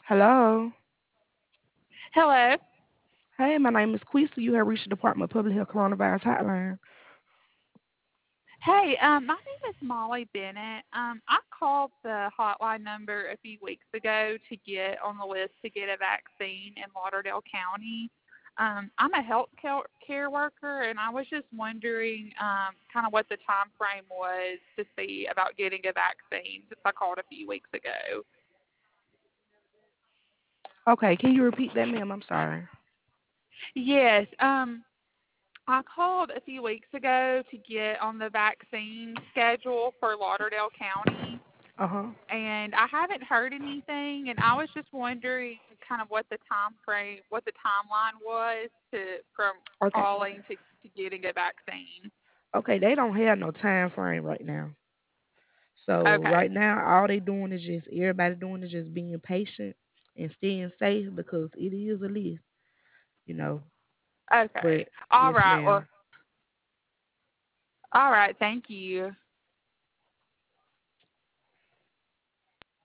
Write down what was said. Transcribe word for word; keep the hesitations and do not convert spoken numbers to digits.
Hello. Hello. Hey, my name is Quisa. You have reached the Department of Public Health Coronavirus Hotline. Hey, um, my name is Molly Bennett. Um, I called the hotline number a few weeks ago to get on the list to get a vaccine in Lauderdale County. Um, I'm a health care care worker, and I was just wondering um, kind of what the time frame was to see about getting a vaccine since I called a few weeks ago. Okay, can you repeat that, ma'am? I'm sorry. Yes, um, I called a few weeks ago to get on the vaccine schedule for Lauderdale County, Uh huh. and I haven't heard anything, and I was just wondering kind of what the time frame, what the timeline was to from Okay. calling to, to getting a vaccine. Okay, they don't have no time frame right now. So Okay. right now, all they doing is just everybody doing is just being patient and staying safe because it is a list, you know. Okay. But All yes, right. Well, ma'am. all right. Thank you.